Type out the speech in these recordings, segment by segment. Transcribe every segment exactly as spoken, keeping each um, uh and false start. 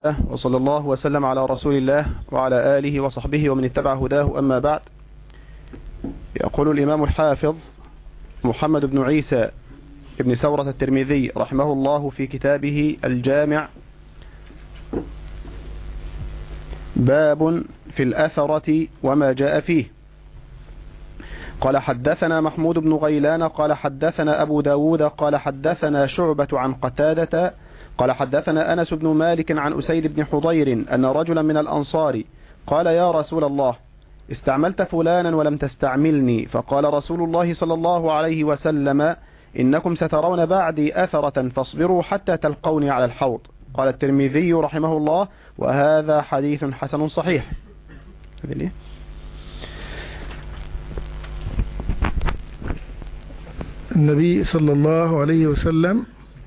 وصلى الله وسلم على رسول الله وعلى آله وصحبه ومن اتبع هداه. أما بعد، يقول الإمام الحافظ محمد بن عيسى ابن سورة الترمذي رحمه الله في كتابه الجامع: باب في الأثرة وما جاء فيه. قال: حدثنا محمود بن غيلان قال حدثنا أبو داود قال حدثنا شعبة عن قتادة قال حدثنا أنس بن مالك عن أسيد بن حضير أن رجلا من الأنصار قال: يا رسول الله، استعملت فلانا ولم تستعملني. فقال رسول الله صلى الله عليه وسلم: إنكم سترون بعدي أثرة فاصبروا حتى تلقوني على الحوض. قال الترمذي رحمه الله: وهذا حديث حسن صحيح. النبي صلى الله عليه وسلم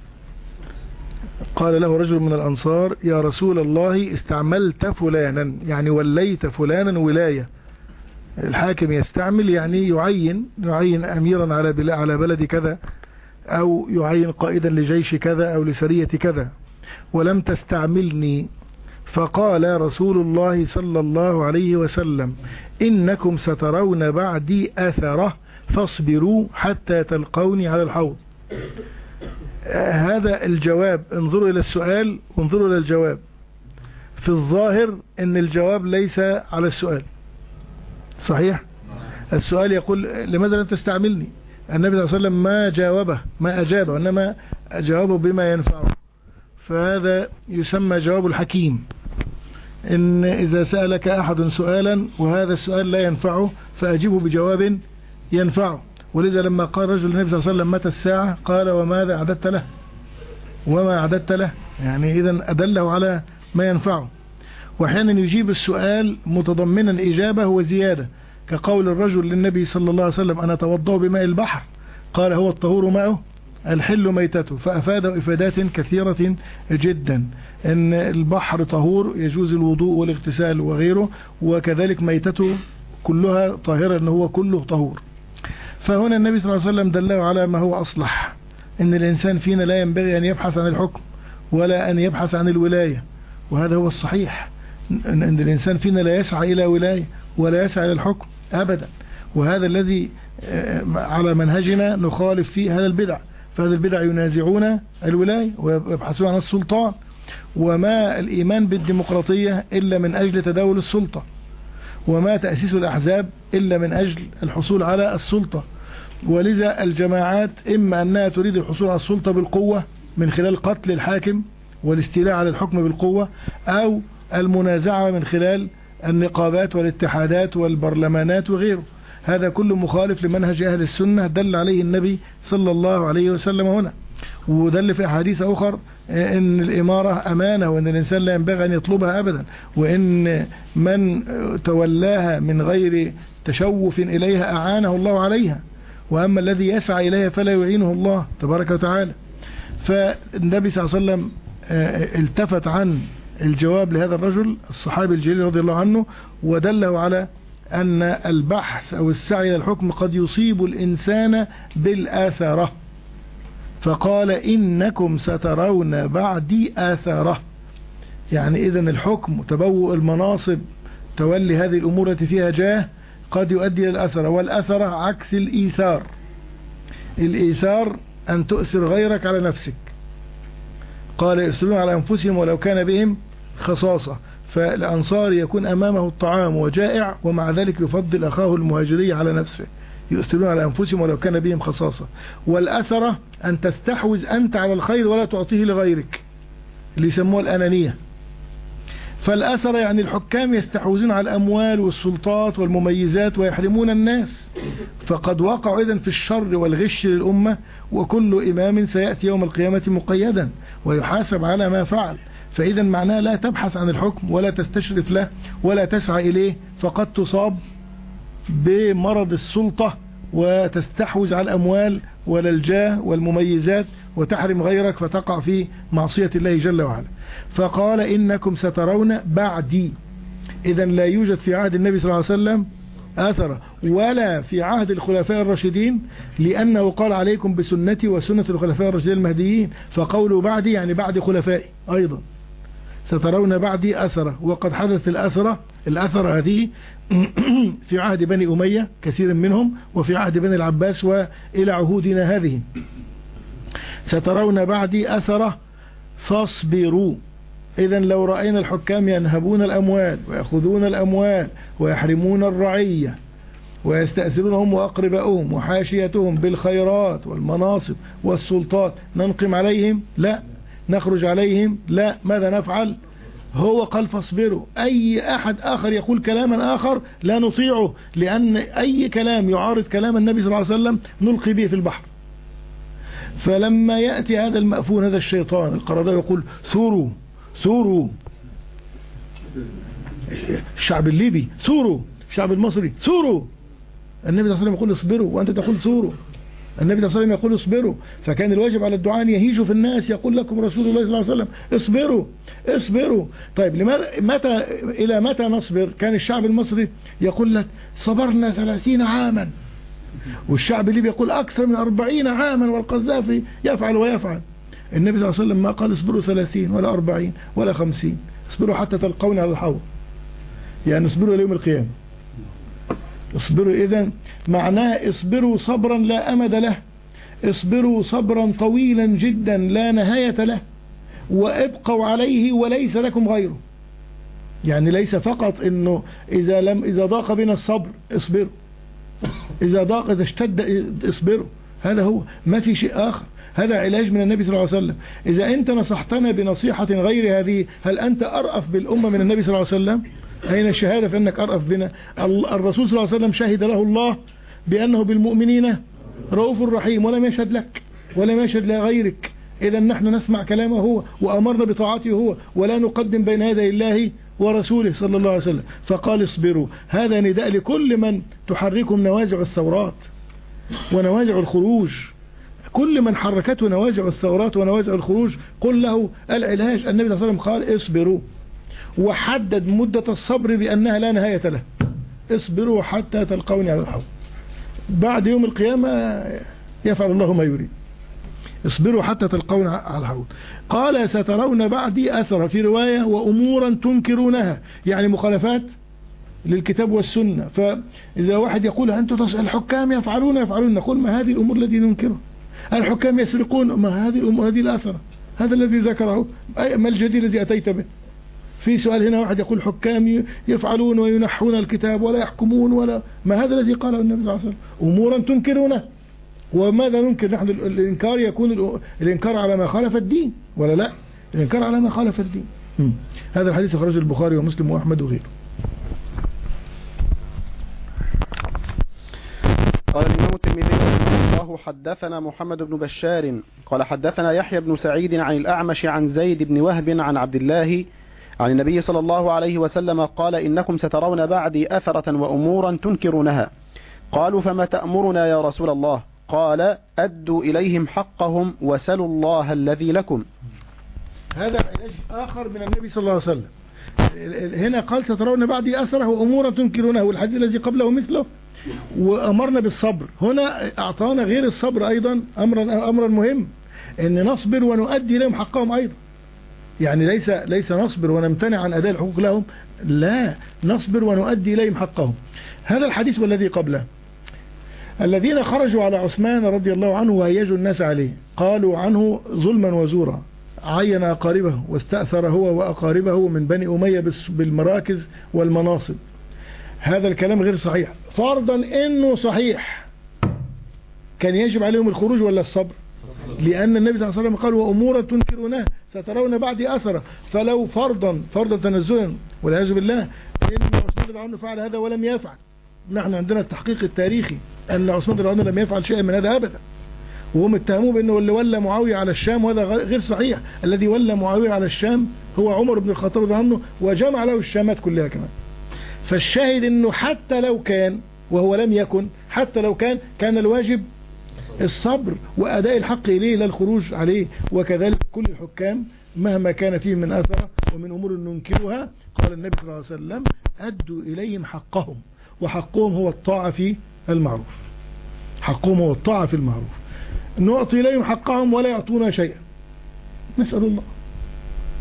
قال له رجل من الأنصار: يا رسول الله، استعملت فلانا، يعني وليت فلانا ولاية. الحاكم يستعمل يعني يعين يعين أميرا على على بلد كذا، أو يعين قائدا لجيش كذا أو لسرية كذا، ولم تستعملني. فقال رسول الله صلى الله عليه وسلم: إنكم سترون بعدي أثرة فاصبروا حتى تلقوني على الحوض. هذا الجواب، انظروا إلى السؤال وانظروا إلى الجواب. في الظاهر ان الجواب ليس على السؤال، صحيح؟ السؤال يقول: لماذا لم تستعملني؟ النبي صلى الله عليه وسلم ما جاوبه ما أجابه، وإنما جاوبه بما ينفعه. فهذا يسمى جواب الحكيم، إن إذا سألك أحد سؤالا وهذا السؤال لا ينفعه فأجيبه بجواب ينفعه. ولذا لما قال رجل النبي صلى الله عليه وسلم: متى الساعة؟ قال: وماذا أعددت له؟ وما أعددت له؟ يعني إذا أدله على ما ينفعه. وأحيانا يجيب السؤال متضمنا إجابة وزيادة، كقول الرجل للنبي صلى الله عليه وسلم: أنا أتوضأ بماء البحر، قال: هو الطهور ماءه الحل ميتته. فأفاد إفادات كثيرة جدا، أن البحر طهور يجوز الوضوء والاغتسال وغيره، وكذلك ميتته كلها طاهرة، أنه هو كله طهور. فهنا النبي صلى الله عليه وسلم دله على ما هو أصلح، أن الإنسان فينا لا ينبغي أن يبحث عن الحكم ولا أن يبحث عن الولاية، وهذا هو الصحيح، أن الإنسان فينا لا يسعى إلى ولاية ولا يسعى إلى الحكم أبدا. وهذا الذي على منهجنا نخالف فيه هذا البدع. فهذا البدع ينازعون الولاية ويبحثون عن السلطان، وما الإيمان بالديمقراطية إلا من أجل تداول السلطة، وما تأسيس الأحزاب إلا من أجل الحصول على السلطة. ولذا الجماعات إما أنها تريد الحصول على السلطة بالقوة من خلال قتل الحاكم والاستيلاء على الحكم بالقوة، أو المنازعة من خلال النقابات والاتحادات والبرلمانات وغيره. هذا كله مخالف لمنهج أهل السنة دل عليه النبي صلى الله عليه وسلم هنا، ودل في أحاديث أخر إن الإمارة أمانة، وإن الإنسان لا ينبغي أن يطلبها أبدا، وإن من تولاها من غير تشوف إليها أعانه الله عليها، وأما الذي يسعى إليها فلا يعينه الله تبارك وتعالى. فالنبي صلى الله عليه وسلم التفت عن الجواب لهذا الرجل الصحابي الجليل رضي الله عنه، ودله على أن البحث أو السعي إلى الحكم قد يصيب الإنسان بالآثرة. فقال: إنكم سترون بعدي آثرة، يعني إذن الحكم تبوء المناصب تولي هذه الأمور التي فيها جاه قد يؤدي إلى الأثرة. والأثرة عكس الإيثار. الإيثار أن تؤثر غيرك على نفسك. قال: يؤثرون على أنفسهم ولو كان بهم خصاصة. فالأنصار يكون أمامه الطعام وجائع، ومع ذلك يفضل أخاه المهاجري على نفسه. يؤثرون على أنفسهم ولو كان بهم خصاصة. والأثرة أن تستحوذ أنت على الخير ولا تعطيه لغيرك، اللي يسموه الأنانية. فالأثرة يعني الحكام يستحوذون على الأموال والسلطات والمميزات ويحرمون الناس. فقد وقعوا إذن في الشر والغش للأمة، وكل إمام سيأتي يوم القيامة مقيدا ويحاسب على ما فعل. فإذا معناه لا تبحث عن الحكم ولا تستشرف له ولا تسعى إليه، فقد تصاب بمرض السلطة وتستحوذ على الأموال ولا الجاه والمميزات وتحرم غيرك، فتقع في معصية الله جل وعلا. فقال: إنكم سترون بعدي. إذن لا يوجد في عهد النبي صلى الله عليه وسلم آثرة، ولا في عهد الخلفاء الراشدين، لأنه قال: عليكم بسنتي وسنة الخلفاء الراشدين المهديين. فقولوا بعدي يعني بعد خلفائي أيضا. سترون بعدي أثرة، وقد حدث الأثرة الأثرة هذه في عهد بني أمية كثير منهم، وفي عهد بني العباس، وإلى عهودنا هذه. سترون بعدي أثرة فاصبروا. إذن لو رأينا الحكام ينهبون الأموال ويأخذون الأموال ويحرمون الرعية ويستأثرونهم وأقربائهم وحاشيتهم بالخيرات والمناصب والسلطات، ننقم عليهم؟ لا. نخرج عليهم؟ لا. ماذا نفعل؟ هو قال فاصبروا. أي أحد آخر يقول كلاما آخر لا نطيعه، لأن أي كلام يعارض كلام النبي صلى الله عليه وسلم نلقي به في البحر. فلما يأتي هذا المأفون، هذا الشيطان القرضاوي، يقول ثوروا ثوروا، الشعب الليبي ثوروا، الشعب المصري ثوروا، النبي صلى الله عليه وسلم يقول اصبروا وأنت تقول ثوروا، النبي صلى الله عليه وسلم يقول اصبروا. فكان الواجب على الدعاء أن يهيجوا في الناس، يقول لكم رسول الله صلى الله عليه وسلم اصبروا اصبروا. طيب لماذا متى إلى متى نصبر؟ كان الشعب المصري يقول لك صبرنا ثلاثين عاما، والشعب الليبي يقول أكثر من أربعين عاما، والقذافي يفعل ويفعل. النبي صلى الله عليه وسلم ما قال اصبروا ثلاثين ولا أربعين ولا خمسين، اصبروا حتى تلقوني على الحوض، يعني اصبروا ليوم القيامة. اصبروا إذن معناه اصبروا صبرا لا أمد له، اصبروا صبرا طويلا جدا لا نهاية له، وابقوا عليه وليس لكم غيره. يعني ليس فقط انه اذا لم اذا ضاق بنا الصبر اصبروا، اذا ضاق اذا اشتد اصبروا، هذا هو، ما في شيء آخر. هذا علاج من النبي صلى الله عليه وسلم. إذا أنت نصحتنا بنصيحة غير هذه، هل أنت أرأف بالأمة من النبي صلى الله عليه وسلم؟ أين الشهادة في أنك أرأف بنا؟ الرسول صلى الله عليه وسلم شهد له الله بأنه بالمؤمنين رؤوف رحيم، ولم يشهد لك ولم يشهد لغيرك. إذا نحن نسمع كلامه هو، وأمرنا بطاعته هو، ولا نقدم بين يدي الله ورسوله صلى الله عليه وسلم. فقال اصبروا. هذا نداء لكل من تحركهم نوازع الثورات ونوازع الخروج، كل من حركته نوازع الثورات ونوازع الخروج قل له العلاج. النبي صلى الله عليه وسلم قال اصبروا، وحدد مدة الصبر بأنها لا نهاية له. اصبروا حتى تلقوني على الحوض، بعد يوم القيامة يفعل الله ما يريد. اصبروا حتى تلقون على الحوض. قال سترون بعدي أثر، في رواية وأمورا تنكرونها، يعني مخالفات للكتاب والسنة. فإذا واحد يقول أنتم الحكام يفعلون يفعلون نقول ما هذه الأمور التي ننكرها؟ الحكام يسرقون، ما هذه الأمور هذه الأثر، هذا الذي ذكره، ما الجديد الذي أتيت به؟ في سؤال هنا واحد يقول حكام يفعلون وينحون الكتاب ولا يحكمون، ولا ما هذا الذي قاله النبي صلى الله عليه وسلم؟ أمورا تنكرونه. وماذا ننكر نحن؟ الإنكار يكون الإنكار على ما خالف الدين، ولا لا؟ الإنكار على ما خالف الدين. م. هذا الحديث أخرجه البخاري ومسلم وأحمد وغيره. قال الإمام الترمذي رحمه الله حدثنا محمد بن بشار قال حدثنا يحيى بن سعيد عن الأعمش عن زيد بن وهب عن عبد الله عن النبي صلى الله عليه وسلم قال إنكم سترون بعدي أثرة وأمورا تنكرونها. قالوا فما تأمرنا يا رسول الله؟ قال أدوا إليهم حقهم وسلوا الله الذي لكم. هذا علاج آخر من النبي صلى الله عليه وسلم. هنا قال سترون بعدي أثرة وأمورا تنكرونها، والحديث الذي قبله مثله، وأمرنا بالصبر. هنا أعطانا غير الصبر أيضا أمرا أمرا مهم، أن نصبر ونؤدي لهم حقهم أيضا. يعني ليس ليس نصبر ونمتنع عن أداء الحقوق لهم، لا، نصبر ونؤدي إليهم حقهم. هذا الحديث والذي قبله، الذين خرجوا على عثمان رضي الله عنه وهيجوا الناس عليه، قالوا عنه ظلما وزورا، عين أقاربه واستأثر هو وأقاربه من بني أمية بالمراكز والمناصب. هذا الكلام غير صحيح. فرضا انه صحيح، كان يجب عليهم الخروج ولا الصبر؟ لأن النبي صلى الله عليه وسلم قال وأمورا تنكرونها سترون بعدي أثرة. فلو فرضا فرضا تنزلا والعياذ بالله ان عثمان بن عفان فعل هذا ولم يفعل، نحن عندنا التحقيق التاريخي أن عثمان بن عفان لم يفعل شيئا من هذا أبدا، وهم اتهموه بأنه اللي ولى معاوية على الشام، وهذا غير صحيح. الذي ولى معاوية على الشام هو عمر بن الخطاب رضي الله عنه، وجمع له الشامات كلها كمان. فالشاهد انه حتى لو كان وهو لم يكن، حتى لو كان كان الواجب الصبر وأداء الحق إليه لا الخروج عليه. وكذلك كل الحكام مهما كان فيه من أثر ومن أمور ننكرها، قال النبي صلى الله عليه وسلم أدوا إليهم حقهم، وحقهم هو الطاعة في المعروف. حقهم هو الطاعة في المعروف. نعطي إليهم حقهم ولا يعطونا شيئا، نسأل الله.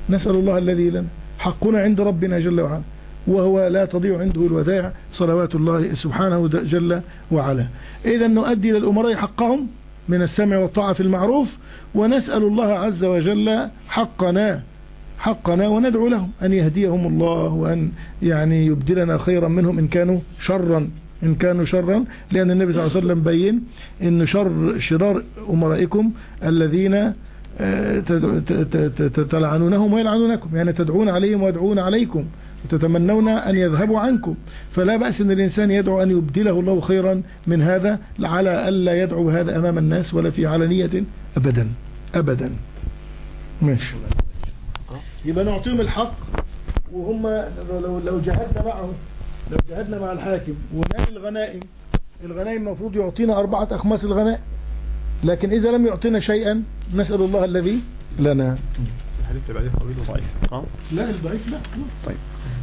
نسأل الله الذي لنا، حقنا عند ربنا جل وعلا، وهو لا تضيع عنده الودائع صلوات الله سبحانه جل وعلا. إذا نؤدي للأمراء حقهم من السمع والطاعة في المعروف، ونسأل الله عز وجل حقنا حقنا وندعو لهم أن يهديهم الله، وأن يعني يبدلنا خيرا منهم إن كانوا شرا إن كانوا شرا لأن النبي صلى الله عليه وسلم بين إن شر شرار أمرائكم الذين تلعنونهم ويلعنونكم، يعني تدعون عليهم ويدعون عليكم وتتمنون أن يذهبوا عنكم. فلا بأس أن الإنسان يدعو أن يبدله الله خيرا من هذا، على ألا يدعو هذا أمام الناس ولا في علنية أبدا أبدا. ماشي، يبقى نعطيهم الحق، وهم لو لو جهدنا معهم لو جهدنا مع الحاكم ونال الغنائم، الغنائم المفروض يعطينا أربعة أخماس الغنائم، لكن إذا لم يعطينا شيئا نسأل الله الذي لنا. الحديث اللي بعديه طويل وضعيف. لا الضعيف لا. طيب.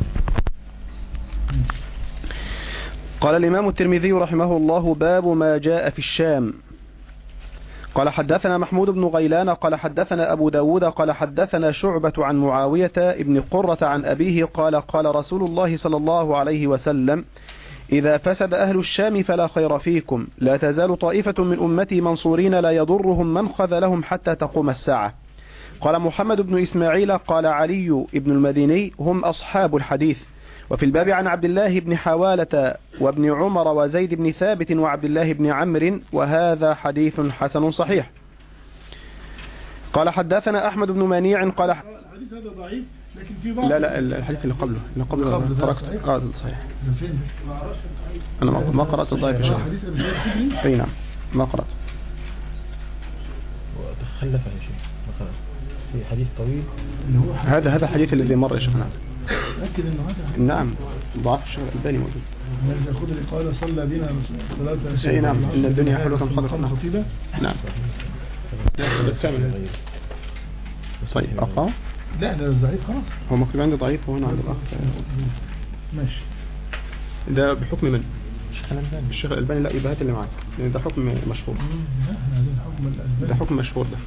قال الإمام الترمذي رحمه الله: باب ما جاء في الشام. قال حدثنا محمود بن غيلان قال حدثنا أبو داود قال حدثنا شعبة عن معاوية ابن قرة عن أبيه قال قال رسول الله صلى الله عليه وسلم: إذا فسد أهل الشام فلا خير فيكم، لا تزال طائفة من أمتي منصورين لا يضرهم من خذلهم حتى تقوم الساعة. قال محمد بن إسماعيل قال علي بن المديني: هم أصحاب الحديث. وفي الباب عن عبد الله بن حوالة وابن عمر وزيد بن ثابت وعبد الله بن عمرو، وهذا حديث حسن صحيح. قال حدثنا أحمد بن منيع قال الحديث هذا ضعيف، لكن في بعض لا لا الحديث اللي قبله اللي قبله تركت اه صحيح. أنا ما قرأت الضعيف يا شيخ. أي نعم ما قرأت. وتخلف يا شيخ في حديث طويل. هذا هذا الحديث الذي مر يا شيخ. نعم أكد إنه هذا. نعم ضعف الشيخ الألباني موجود. من يأخذ اللي قال صلى بنا ثلاثة. أي نعم إن الدنيا حلوة خطيبة. نعم. طيب أقرأ. لا ده ضعيف خلاص. هو مكتوب عندي ضعيف وهنا عند الأخ. ماشي. ده بحكم من؟ الشيخ الألباني. لا يبقى هات اللي معاك لأن ده حكم مشهور. ده حكم مشهور ده.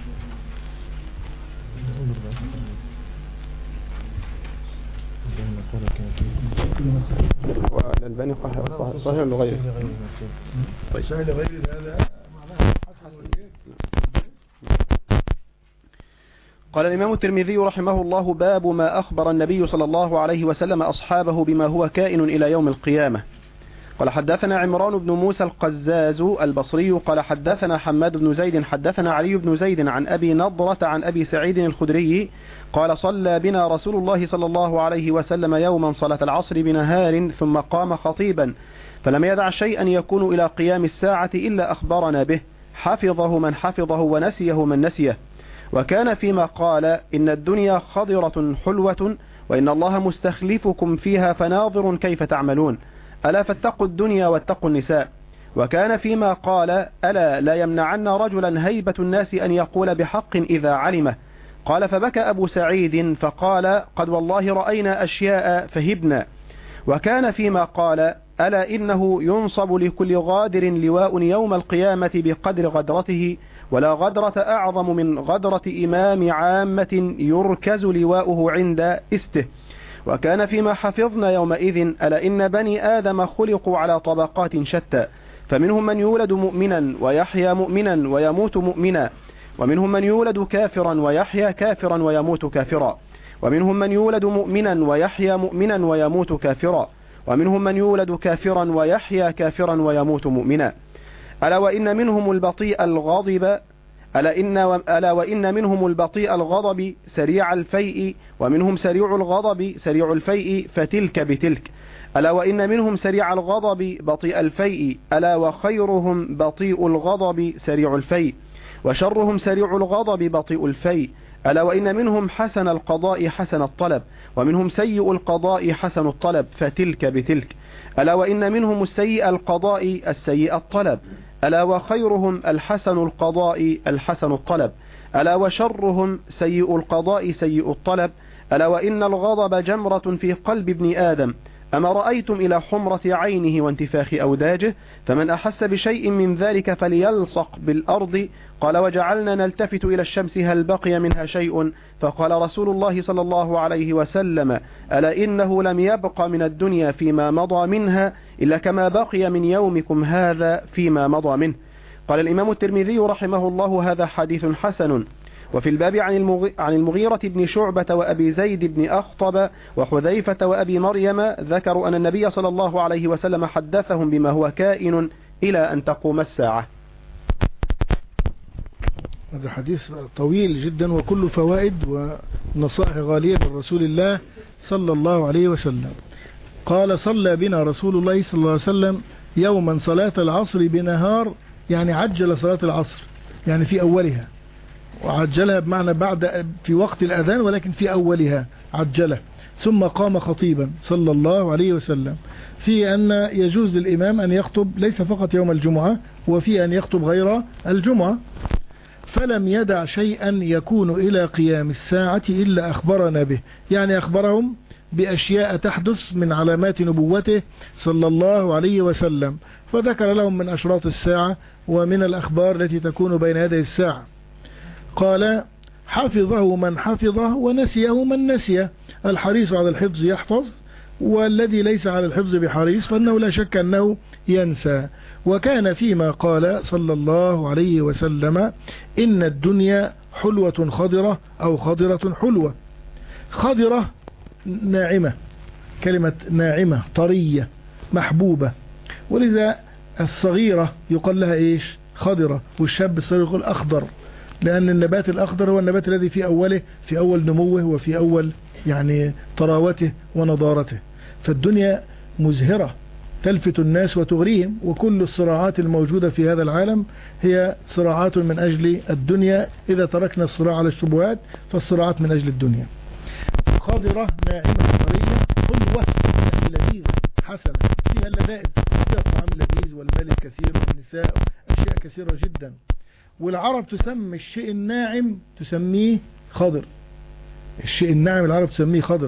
والألباني قال صحيح لغيره. طيب صحيح لغيره هذا معناه قال الإمام الترمذي رحمه الله: باب ما أخبر النبي صلى الله عليه وسلم أصحابه بما هو كائن إلى يوم القيامة. قال حدثنا عمران بن موسى القزاز البصري قال حدثنا حماد بن زيد حدثنا علي بن زيد عن أبي نضرة عن أبي سعيد الخدري قال: صلى بنا رسول الله صلى الله عليه وسلم يوما صلاة العصر بنهار ثم قام خطيبا فلم يدع شيئا يكون إلى قيام الساعة إلا أخبرنا به، حفظه من حفظه ونسيه من نسيه. وكان فيما قال: إن الدنيا خضرة حلوة وإن الله مستخلفكم فيها فناظر كيف تعملون، ألا فاتقوا الدنيا واتقوا النساء. وكان فيما قال: ألا لا يمنعن رجلا هيبة الناس أن يقول بحق إذا علمه. قال: فبكى أبو سعيد فقال: قد والله رأينا أشياء فهبنا. وكان فيما قال: ألا إنه ينصب لكل غادر لواء يوم القيامة بقدر غدرته، ولا غدرة أعظم من غدرة إمام عامة يركز لواؤه عند استه. وكان فيما حفظنا يومئذ: ألا إن بني آدم خلقوا على طبقات شتى، فمنهم من يولد مؤمنا ويحيى مؤمنا ويموت مؤمنا، ومنهم من يولد كافرا ويحيى كافرا ويموت كافرا، ومنهم من يولد مؤمنا ويحيى مؤمنا ويموت كافرا، ومنهم من يولد كافرا ويحيى كافرا ويموت مؤمنا. ألا وإن منهم البطيء الغاضب ألا, إن ألا وإن منهم البطيء الغضب سريع الفيء، ومنهم سريع الغضب سريع الفيء، فتلك بتلك. ألا وإن منهم سريع الغضب بطيء الفيء، ألا وخيرهم بطيء الغضب سريع الفيء، وشرهم سريع الغضب بطيء الفيء. ألا وإن منهم حسن القضاء حسن الطلب، ومنهم سيء القضاء حسن الطلب، فتلك بتلك. ألا وإن منهم السيء القضاء السيء الطلب، ألا وخيرهم الحسن القضاء الحسن الطلب، ألا وشرهم سيء القضاء سيء الطلب. ألا وإن الغضب جمرة في قلب ابن آدم، أما رأيتم إلى حمرة عينه وانتفاخ أوداجه؟ فمن أحس بشيء من ذلك فليلصق بالأرض. قال وجعلنا نلتفت إلى الشمس هل بقي منها شيء؟ فقال رسول الله صلى الله عليه وسلم ألا إنه لم يبق من الدنيا فيما مضى منها إلا كما بقي من يومكم هذا فيما مضى منه. قال الإمام الترمذي رحمه الله هذا حديث حسن. وفي الباب عن المغيرة بن شعبة وأبي زيد بن أخطب وحذيفة وأبي مريم ذكروا أن النبي صلى الله عليه وسلم حدثهم بما هو كائن إلى أن تقوم الساعة. هذا حديث طويل جدا وكل فوائد ونصائح غالية من رسول الله صلى الله عليه وسلم. قال صلى بنا رسول الله صلى الله عليه وسلم يوما صلاة العصر بنهار، يعني عجل صلاة العصر يعني في أولها، وعجلها بمعنى بعد في وقت الأذان ولكن في أولها عجله، ثم قام خطيبا صلى الله عليه وسلم في أن يجوز للإمام أن يخطب ليس فقط يوم الجمعة، وفي أن يخطب غير الجمعة. فلم يدع شيئا يكون إلى قيام الساعة إلا أخبرنا به، يعني أخبرهم بأشياء تحدث من علامات نبوته صلى الله عليه وسلم، فذكر لهم من أشراط الساعة ومن الأخبار التي تكون بين يدي الساعة. قال حفظه من حفظه ونسيه من نسيه، الحريص على الحفظ يحفظ، والذي ليس على الحفظ بحريص فإنه لا شك أنه ينسى. وكان فيما قال صلى الله عليه وسلم إن الدنيا حلوة خضرة أو خضرة حلوة. خضرة ناعمة، كلمة ناعمة طرية محبوبة، ولذا الصغيرة يقال لها إيش؟ خضرة، والشاب الصغير يقول أخضر، لأن النبات الأخضر هو النبات الذي في أوله في أول نموه وفي أول يعني طراوته ونضارته. فالدنيا مزهرة تلفت الناس وتغريهم، وكل الصراعات الموجودة في هذا العالم هي صراعات من أجل الدنيا. إذا تركنا الصراع على الشبهات فالصراعات من أجل الدنيا. خضرة ناعمة طرية حلوة يعني لذيذة حسنة، فيها اللذائذ، فيها الطعام اللذيذ والمال الكثير والنساء، أشياء كثيرة جدا. والعرب تسمي الشيء الناعم تسميه خضر، الشيء الناعم العرب تسميه خضر.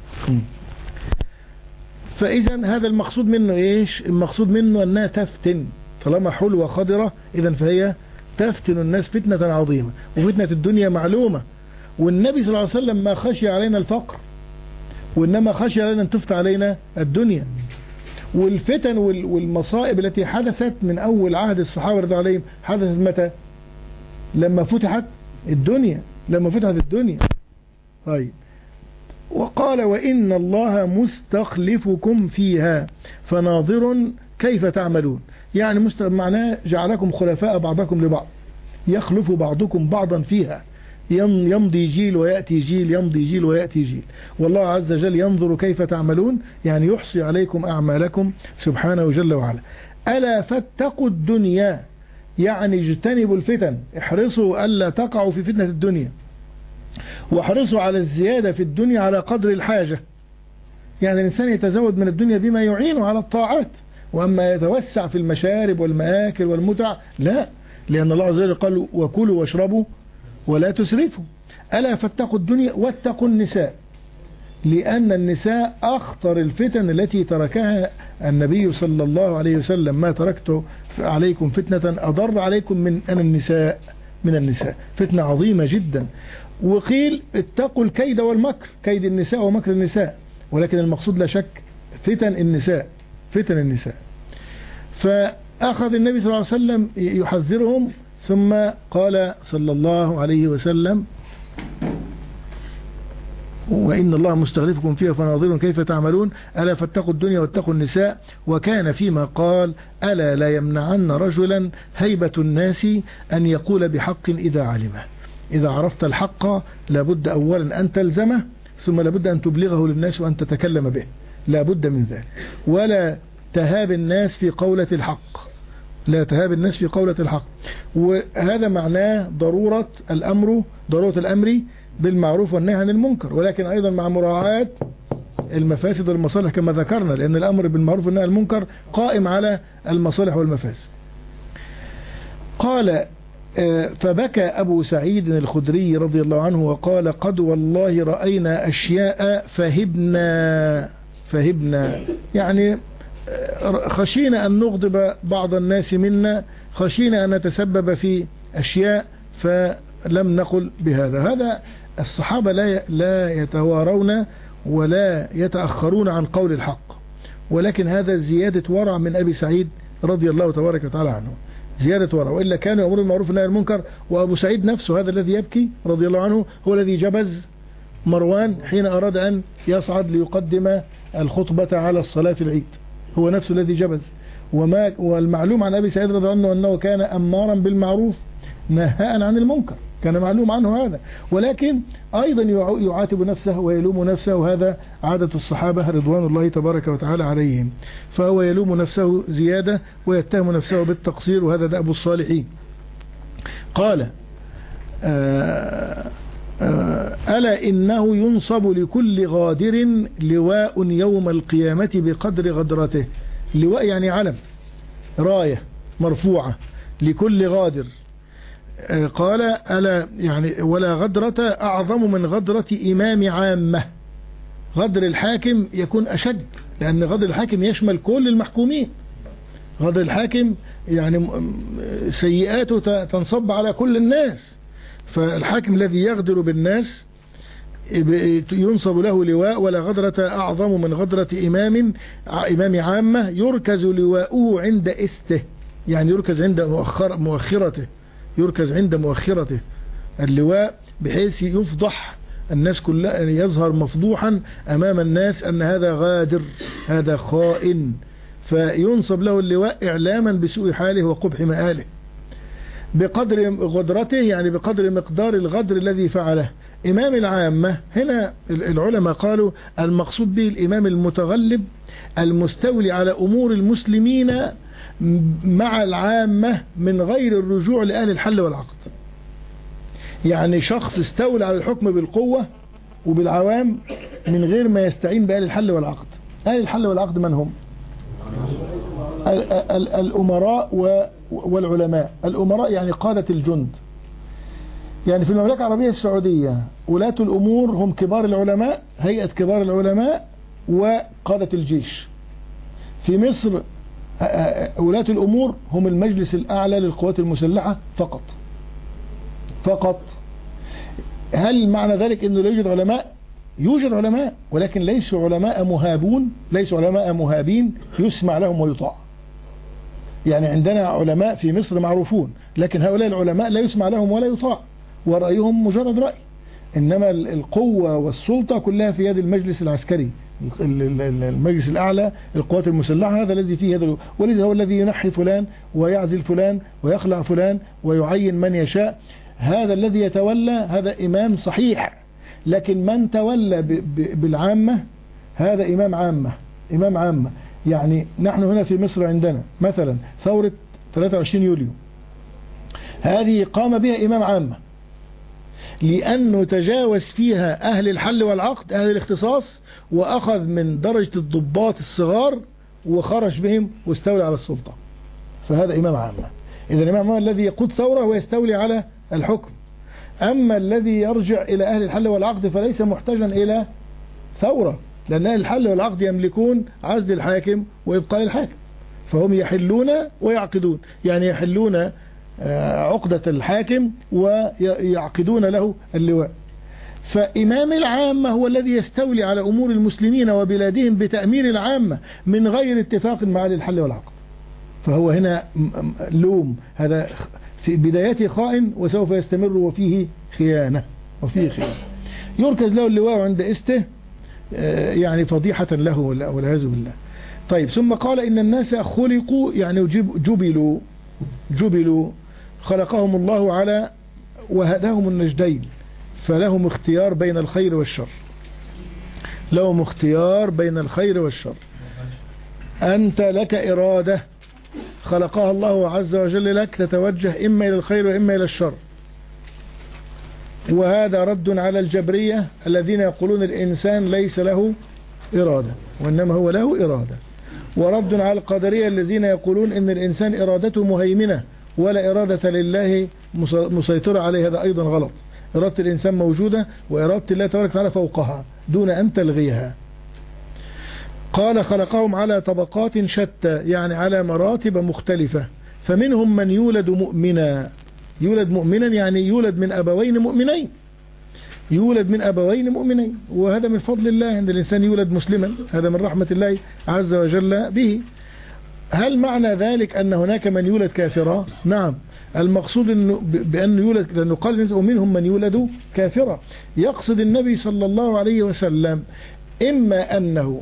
فإذا هذا المقصود منه إيش؟ المقصود منه أنها تفتن، طالما حلوة خضرة إذا فهي تفتن الناس فتنة عظيمة، وفتنة الدنيا معلومة. والنبي صلى الله عليه وسلم ما خشي علينا الفقر، وإنما خشي علينا أن تفتح علينا الدنيا. والفتن والمصائب التي حدثت من أول عهد الصحابة رضي الله عليهم حدثت متى؟ لما فتحت الدنيا، لما فتحت الدنيا. طيب، وقال وإن الله مستخلفكم فيها فناظر كيف تعملون، يعني معناه جعلكم خلفاء بعضكم لبعض، يخلف بعضكم بعضا فيها، يمضي جيل ويأتي جيل، يمضي جيل ويأتي جيل، والله عز وجل ينظر كيف تعملون، يعني يحصي عليكم أعمالكم سبحانه جل وعلا. ألا فاتقوا الدنيا، يعني اجتنبوا الفتن، احرصوا ألا تقعوا في فتنة الدنيا، واحرصوا على الزيادة في الدنيا على قدر الحاجة. يعني الإنسان يتزود من الدنيا بما يعينه على الطاعات، وأما يتوسع في المشارب والمآكل والمتع لا، لأن الله عز وجل قال وكلوا واشربوا ولا تسرفوا. ألا فاتقوا الدنيا واتقوا النساء، لأن النساء أخطر الفتن التي تركها النبي صلى الله عليه وسلم، ما تركت عليكم فتنة أضر عليكم من أن النساء من النساء فتنة عظيمة جدا. وقيل اتقوا الكيد والمكر، كيد النساء ومكر النساء، ولكن المقصود لا شك فتن النساء، فتن النساء. فأخذ النبي صلى الله عليه وسلم يحذرهم، ثم قال صلى الله عليه وسلم وإن الله مستخلفكم فيها فناظر كيف تعملون، ألا فاتقوا الدنيا واتقوا النساء. وكان فيما قال ألا لا يمنعن رجلا هيبة الناس أن يقول بحق إذا علمه. إذا عرفت الحق لابد أولا أن تلزمه، ثم لابد أن تبلغه للناس وأن تتكلم به، لابد من ذلك. ولا تهاب الناس في قولة الحق، لا تهاب الناس في قولة الحق. وهذا معناه ضرورة الأمر ضرورة الأمر بالمعروف والنهي عن المنكر، ولكن أيضا مع مراعاة المفاسد والمصالح كما ذكرنا، لأن الأمر بالمعروف والنهي عن المنكر قائم على المصالح والمفاسد. قال فبكى أبو سعيد الخدري رضي الله عنه وقال قد والله رأينا أشياء فهبنا فهبنا، يعني خشينا أن نغضب بعض الناس منا، خشينا أن نتسبب في أشياء فلم نقل بهذا. هذا الصحابة لا لا يتوارون ولا يتأخرون عن قول الحق، ولكن هذا زيادة ورع من أبي سعيد رضي الله تبارك وتعالى عنه، زيادة ورع، وإلا كانوا يأمرون بالمعروف والنهي عن المنكر. وأبو سعيد نفسه هذا الذي يبكي رضي الله عنه هو الذي جبز مروان حين أراد أن يصعد ليقدم الخطبة على الصلاة في العيد، هو نفسه الذي جبز. وما والمعلوم عن أبي سعيد رضي الله عنه أنه كان أمارا بالمعروف نهاء عن المنكر، كان معلوم عنه هذا، ولكن أيضا يعاتب نفسه ويلوم نفسه، وهذا عادة الصحابة رضوان الله تبارك وتعالى عليهم. فهو يلوم نفسه زيادة ويتهم نفسه بالتقصير، وهذا دأب الصالحين. قال آه آه ألا إنه ينصب لكل غادر لواء يوم القيامة بقدر غدرته. لواء يعني علم، راية مرفوعة لكل غادر. قال ألا يعني ولا غدرة أعظم من غدرة إمام عامة. غدر الحاكم يكون أشد، لأن غدر الحاكم يشمل كل المحكومين. غدر الحاكم يعني سيئاته تنصب على كل الناس، فالحاكم الذي يغدر بالناس ينصب له لواء. ولا غدرة أعظم من غدرة إمام إمام عامة يركز لواؤه عند استه، يعني يركز عند مؤخر مؤخرته، يركز عند مؤخرته اللواء، بحيث يفضح الناس كلها، يظهر مفضوحا أمام الناس أن هذا غادر، هذا خائن، فينصب له اللواء إعلاما بسوء حاله وقبح مآله. بقدر غدرته يعني بقدر مقدار الغدر الذي فعله. إمام العامة هنا العلماء قالوا المقصود به الإمام المتغلب المستولي على أمور المسلمين مع العامة من غير الرجوع لأهل الحل والعقد. يعني شخص استولى على الحكم بالقوة وبالعوام من غير ما يستعين بأهل الحل والعقد. أهل الحل والعقد من هم؟ الأمراء والعلماء. الأمراء يعني قادة الجند. يعني في المملكة العربية السعودية ولاة الأمور هم كبار العلماء، هيئة كبار العلماء وقادة الجيش. في مصر ولاة الأمور هم المجلس الأعلى للقوات المسلحة فقط فقط. هل معنى ذلك أنه لا يوجد علماء؟ يوجد علماء، ولكن ليسوا علماء مهابون، ليسوا علماء مهابين يسمع لهم ويطاع. يعني عندنا علماء في مصر معروفون، لكن هؤلاء العلماء لا يسمع لهم ولا يطاع، ورأيهم مجرد رأي. إنما القوة والسلطة كلها في يد المجلس العسكري، المجلس الأعلى للقوات المسلحة، هذا الذي فيه هذا، ولذا هو الذي ينحي فلان ويعزل فلان ويخلع فلان ويعين من يشاء. هذا الذي يتولى هذا إمام صحيح، لكن من تولى بالعامة هذا إمام عامة. إمام عامة يعني نحن هنا في مصر عندنا مثلا ثورة ثلاثة وعشرين يوليو، هذه قام بها إمام عامة، لأنه تجاوز فيها أهل الحل والعقد، أهل الاختصاص، وأخذ من درجة الضباط الصغار وخرج بهم واستولى على السلطة، فهذا إمام عامة. إذا الإمام عامة الذي يقود ثورة ويستولي على الحكم. أما الذي يرجع إلى أهل الحل والعقد فليس محتاجا إلى ثورة، لأن أهل الحل والعقد يملكون عزل الحاكم وإبقاء الحاكم، فهم يحلون ويعقدون، يعني يحلون عقدة الحاكم ويعقدون له اللواء. فإمام العامة هو الذي يستولي على أمور المسلمين وبلادهم بتأمير العامة من غير اتفاق مع أهل الحل والعقد. فهو هنا لوم، هذا في بدايته خائن وسوف يستمر وفيه خيانة وفيه خيانة. يركز له اللواء عند استه، يعني فضيحة له والعياذ بالله. طيب ثم قال إن الناس خلقوا يعني جبلوا جبلوا خلقهم الله على وهداهم النجدين، فلهم اختيار بين الخير والشر، لهم اختيار بين الخير والشر. أنت لك إرادة خلقها الله عز وجل لك، تتوجه إما إلى الخير وإما إلى الشر. وهذا رد على الجبرية الذين يقولون الإنسان ليس له إرادة وإنما هو له إرادة، ورد على القدرية الذين يقولون إن الإنسان إرادته مهيمنة ولا إرادة لله مسيطرة عليه. هذا أيضا غلط. إرادة الإنسان موجودة، وإرادة الله تبارك وتعالى فوقها دون أن تلغيها. قال خلقهم على طبقات شتى، يعني على مراتب مختلفة. فمنهم من يولد مؤمنا، يولد مؤمنا يعني يولد من أبوين مؤمنين، يولد من أبوين مؤمنين، وهذا من فضل الله أن الإنسان يولد مسلما، هذا من رحمة الله عز وجل به. هل معنى ذلك أن هناك من يولد كافرا؟ نعم، المقصود إنه بأن يولد، لأنه قال ومنهم من يولد كافرا، يقصد النبي صلى الله عليه وسلم إما أنه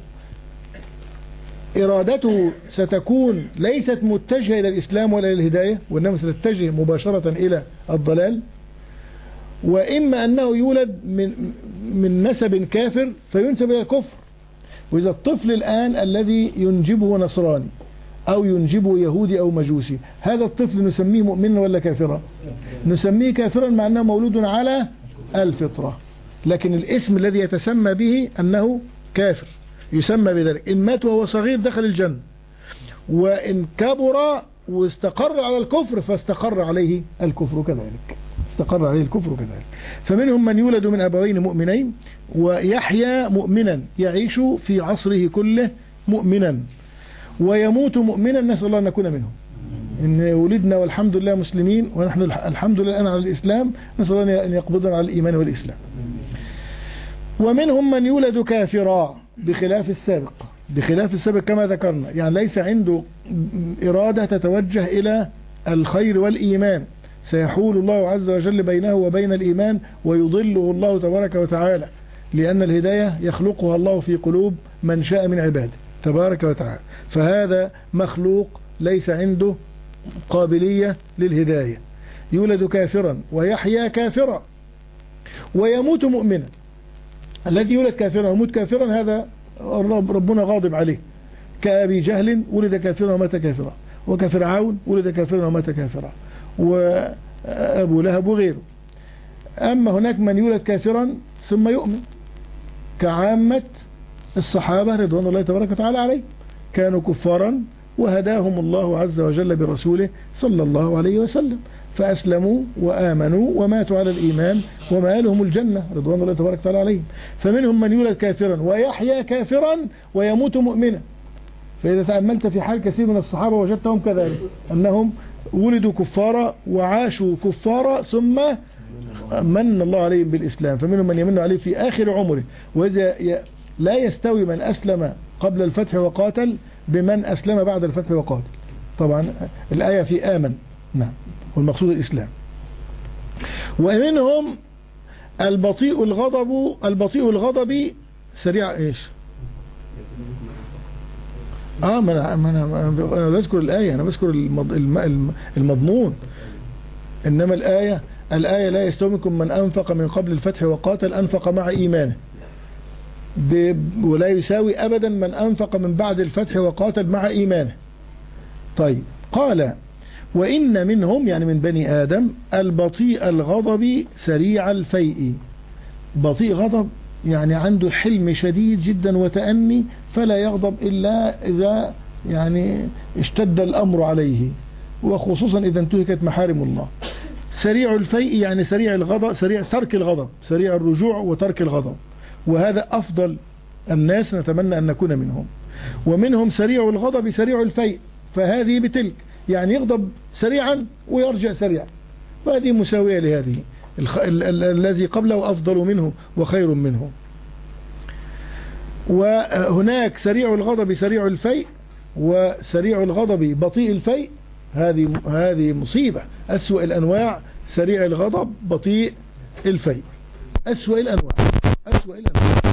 إرادته ستكون ليست متجهة إلى الإسلام ولا إلى الهداية، وإنما ستتجه مباشرة إلى الضلال، وإما أنه يولد من من نسب كافر فينسب إلى الكفر. وإذا الطفل الآن الذي ينجبه نصراني أو ينجبه يهودي أو مجوسي، هذا الطفل نسميه مؤمنا ولا كافرا؟ نسميه كافرا مع أنه مولود على الفطرة، لكن الاسم الذي يتسمى به أنه كافر، يسمى بذلك. إن مات وهو صغير دخل الجنة، وإن كبر واستقر على الكفر فاستقر عليه الكفر كذلك، استقر عليه الكفر كذلك. فمنهم من يولد من أبوين مؤمنين ويحيى مؤمنا، يعيش في عصره كله مؤمنا، ويموت مؤمنا، نسأل الله أن نكون منهم. إن ولدنا والحمد لله مسلمين، ونحن الحمد لله الآن على الإسلام، نسأل الله أن يقبضنا على الإيمان والإسلام. ومنهم من يولد كافرا بخلاف السابق، بخلاف السابق كما ذكرنا، يعني ليس عنده إرادة تتوجه إلى الخير والإيمان، سيحول الله عز وجل بينه وبين الإيمان ويضله الله تبارك وتعالى، لأن الهداية يخلقها الله في قلوب من شاء من عباده تبارك وتعالى. فهذا مخلوق ليس عنده قابلية للهداية، يولد كافرا ويحيى كافرا ويموت مؤمنا. الذي يولد كافرا ويموت كافرا هذا ربنا غاضب عليه، كأبي جهل ولد كافرا ومات كافرا، وكفرعون ولد كافرا ومات كافرا، وأبو لهب وغيره. أما هناك من يولد كافرا ثم يؤمن، كعامة الصحابة رضوان الله تبارك وتعالى عليه، كانوا كفارا وهداهم الله عز وجل برسوله صلى الله عليه وسلم، فأسلموا وآمنوا وماتوا على الإيمان وما لهم الجنة رضوان الله تبارك وتعالى عليهم. فمنهم من يولد كافرا ويحيى كافرا ويموت مؤمنا. فإذا تأملت في حال كثير من الصحابة وجدتهم كذلك، أنهم ولدوا كفارا وعاشوا كفارا ثم من الله عليهم بالإسلام. فمنهم من يمن عليه في آخر عمره. وإذا لا يستوي من أسلم قبل الفتح وقاتل بمن أسلم بعد الفتح وقاتل، طبعا الآية في آمن، نعم، والمقصود الإسلام. ومنهم البطيء الغضب، البطيء الغضب سريع إيش آه ما أنا, ما أنا, أنا بذكر الآية، أنا بذكر المضمون. إنما الآية الآية لا يستوي منكم من أنفق من قبل الفتح وقاتل أنفق مع إيمانه، ولا يساوي أبدا من أنفق من بعد الفتح وقاتل مع إيمانه. طيب، قال وإن منهم يعني من بني آدم البطيء الغضب سريع الفيء. بطيء غضب يعني عنده حلم شديد جدا وتأني، فلا يغضب إلا إذا يعني اشتد الأمر عليه، وخصوصا إذا انتهكت محارم الله. سريع الفيء يعني سريع الغضب، سريع ترك الغضب، سريع الرجوع وترك الغضب، وهذا أفضل الناس، نتمنى أن نكون منهم. ومنهم سريع الغضب سريع الفيء، فهذه بتلك، يعني يغضب سريعا ويرجع سريعا، وهذه مساوية لهذه. الذي قبله أفضل منه وخير منه. وهناك سريع الغضب سريع الفيء، وسريع الغضب بطيء الفيء، هذه هذه مصيبة. أسوأ الأنواع سريع الغضب بطيء الفيء، أسوأ الأنواع، أسوأ الأنواع.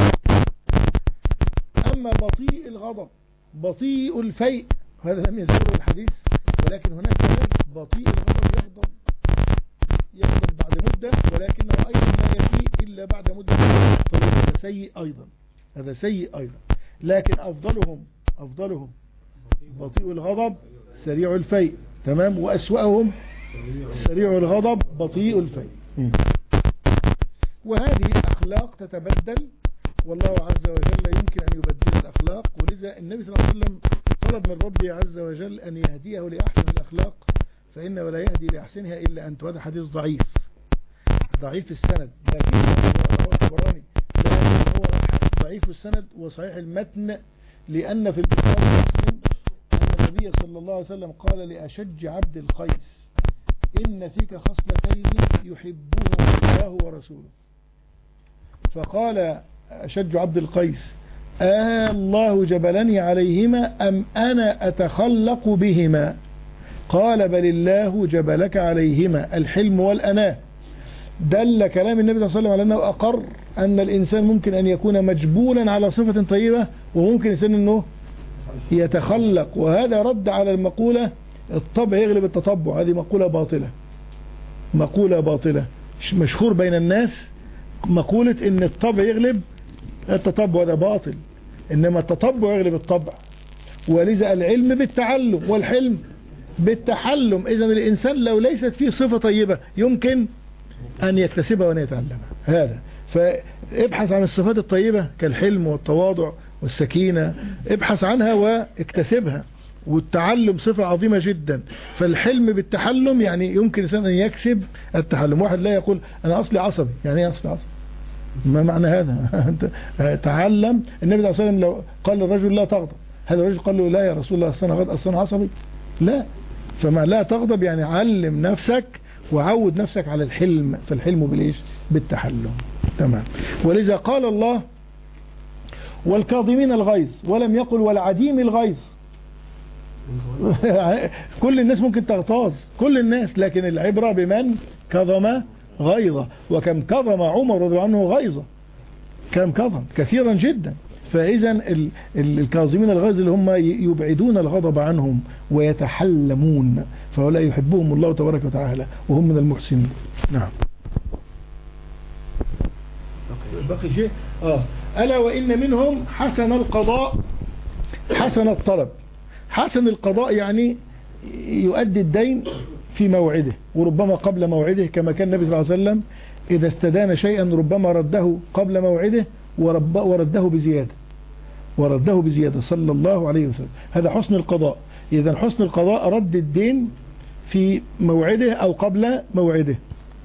أما بطيء الغضب بطيء الفيء هذا لم يذكره الحديث، ولكن هناك بطيء الغضب يغضب يغضب بعد مدة، ولكنه أيضا لا يفيء إلا بعد مدة، فهذا سيء أيضا، هذا سيء أيضا. لكن أفضلهم أفضلهم بطيء الغضب سريع الفيء، تمام، وأسوأهم سريع الغضب بطيء الفيء. وهذه الأخلاق تتبدل، والله عز وجل يمكن أن يبدل الأخلاق. ولذا النبي صلى الله عليه وسلم طلب من ربه عز وجل أن يهديه لأحسن الأخلاق، فإنه لا يهدي لأحسنها إلا أنت. هذا حديث ضعيف، ضعيف السند، لكن هو الطبراني هو ضعيف السند وصحيح المتن لأن في البخاري ومسلم أن النبي صلى الله عليه وسلم قال لأشج عبد القيس إن فيك خصلتين يحبهما الله ورسوله. فقال أشج عبد القيس آه الله جبلني عليهما أم أنا أتخلق بهما؟ قال بل الله جبلك عليهما، الحلم والأناة. دل كلام النبي صلى الله عليه وسلم على أنه أقر أن الإنسان ممكن أن يكون مجبولا على صفة طيبة، وممكن الإنسان أنه يتخلق. وهذا رد على المقولة الطبع يغلب التطبع، هذه مقولة باطلة، مقولة باطلة مشهور بين الناس، مقولة ان الطبع يغلب التطبع، ده باطل. انما التطبع يغلب الطبع، ولذا العلم بالتعلم والحلم بالتحلم. اذا الانسان لو ليست فيه صفة طيبة يمكن ان يكتسبها وان يتعلمها. هذا فابحث عن الصفات الطيبة كالحلم والتواضع والسكينة، ابحث عنها واكتسبها. والتعلم صفة عظيمة جدا. فالحلم بالتحلم يعني يمكن الإنسان أن يكسب التحلم. واحد لا يقول أنا أصلي عصبي، يعني إيه أصلي عصبي؟ ما معنى هذا؟ تعلم. النبي صلى الله عليه وسلم لو قال للرجل لا تغضب، هذا الرجل قال له لا يا رسول الله أصلا غضب أصلا عصبي؟ لا. فما لا تغضب يعني علم نفسك وعود نفسك على الحلم. فالحلم بالإيش؟ بالتحلم. تمام. ولذا قال الله والكاظمين الغيظ، ولم يقل والعديم الغيظ. كل الناس ممكن تغتاظ، كل الناس، لكن العبرة بمن كظم غيظة. وكم كظم عمر رضي الله عنه غيظة، كم كظم كثيرا جدا. فإذا الكاظمين الغيظ اللي هم يبعدون الغضب عنهم ويتحلمون، فهؤلاء يحبهم الله تبارك وتعالى وهم من المحسنين. نعم. بقي شيء آه. ألا وإن منهم حسن القضاء حسن الطلب. حسن القضاء يعني يؤدي الدين في موعده وربما قبل موعده، كما كان النبي صلى الله عليه وسلم إذا استدان شيئا ربما رده قبل موعده ورده بزيادة ورده بزيادة صلى الله عليه وسلم. هذا حسن القضاء. إذا حسن القضاء رد الدين في موعده أو قبل موعده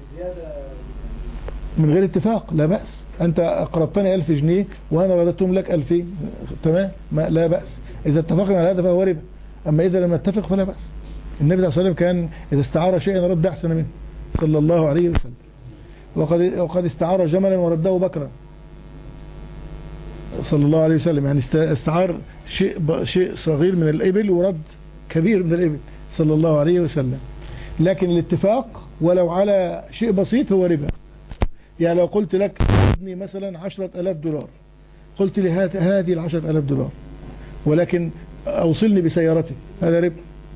من غير اتفاق، لا بأس. أنت أقرضتني ألف جنيه وأنا رددتهم لك ألفين، تمام، ما لا بأس. إذا اتفقنا على هذا فهو ربا. أما إذا لم نتفق فلا بأس. النبي صلى الله عليه وسلم كان إذا استعار شيئا رد أحسن منه صلى الله عليه وسلم. وقد, وقد استعار جملا ورده بكرا صلى الله عليه وسلم. يعني استعار شيء, شيء صغير من الإبل ورد كبير من الإبل صلى الله عليه وسلم. لكن الاتفاق ولو على شيء بسيط هو ربا. يعني لو قلت لك ابني مثلا عشرة ألاف دولار، قلت لي هذه العشرة ألاف دولار ولكن أوصلني بسيارتي، هذا ربا.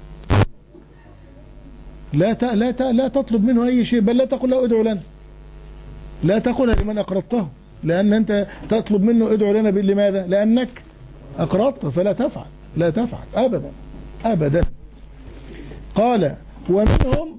لا ت... لا ت... لا تطلب منه أي شيء، بل لا تقول له ادعو لنا، لا تقولها لمن أقرضته، لأن أنت تطلب منه ادعو لنا. لماذا؟ لأنك أقرضته، فلا تفعل، لا تفعل أبدا أبدا. قال ومنهم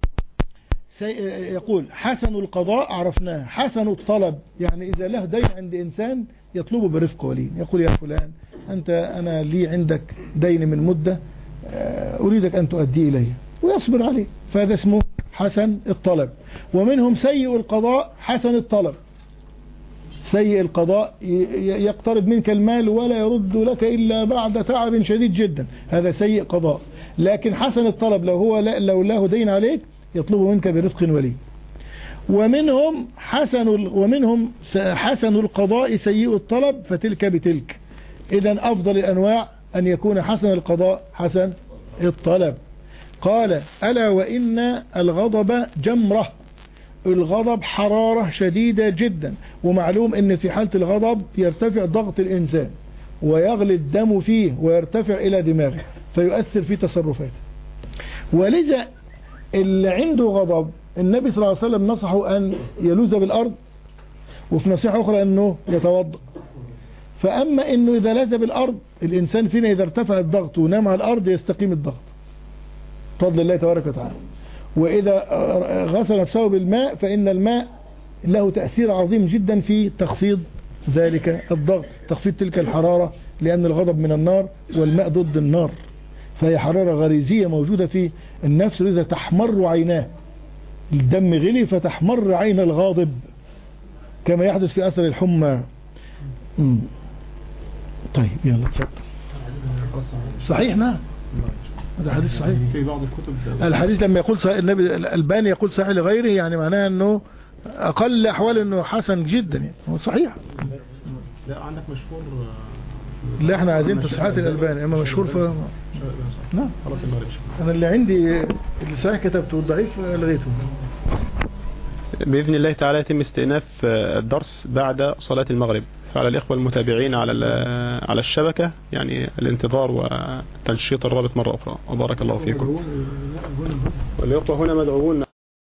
يقول حسن القضاء عرفناه. حسن الطلب يعني إذا له دين عند إنسان يطلبه برفق ولين، يقول يا فلان أنت أنا لي عندك دين من مدة أريدك أن تؤدي إلي، ويصبر عليه، فهذا اسمه حسن الطلب. ومنهم سيء القضاء حسن الطلب. سيء القضاء يقترب منك المال ولا يرد لك إلا بعد تعب شديد جدا، هذا سيء قضاء. لكن حسن الطلب لو هو لو له دين عليك يطلبه منك برفق ولين. ومنهم حسن ومنهم حسن القضاء سيء الطلب، فتلك بتلك. إذن أفضل الأنواع أن يكون حسن القضاء حسن الطلب. قال ألا وإن الغضب جمرة. الغضب حرارة شديدة جدا، ومعلوم أن في حالة الغضب يرتفع ضغط الإنسان ويغلي الدم فيه ويرتفع إلى دماغه فيؤثر في تصرفاته. ولذا اللي عنده غضب النبي صلى الله عليه وسلم نصحه أن يلوذ بالأرض، وفي نصيحة أخرى أنه يتوضأ. فأما أنه إذا لذ بالأرض الإنسان فينا إذا ارتفع الضغط ونام على الأرض يستقيم الضغط بفضل الله تبارك وتعالى. وإذا غسل نفسه بالماء فإن الماء له تأثير عظيم جدا في تخفيض ذلك الضغط، تخفيض تلك الحرارة، لأن الغضب من النار والماء ضد النار، فهي حرارة غريزية موجودة في النفس. إذا تحمر عيناه، الدم غلي فتحمر عين الغاضب كما يحدث في أثر الحمى. طيب يلا اتفضل. صحيح نعم، هذا حديث صحيح. في بعض الكتب الحديث لما يقول صحيح النبي الألباني يقول صحيح لغيره، يعني معناه انه اقل احوال انه حسن جدا، يعني هو صحيح. لا عندك مشهور. لا احنا عايزين تصحيحات الألباني، اما مشهور ف نعم خلاص المغرب. انا اللي عندي اللي صحيح كتبته والضعيف لغيته. بإذن الله تعالى يتم استئناف الدرس بعد صلاة المغرب، فعلى الإخوة المتابعين على على الشبكة يعني الانتظار وتنشيط الرابط مرة أخرى، وبارك الله فيكم. والإخوة هنا مدعوون.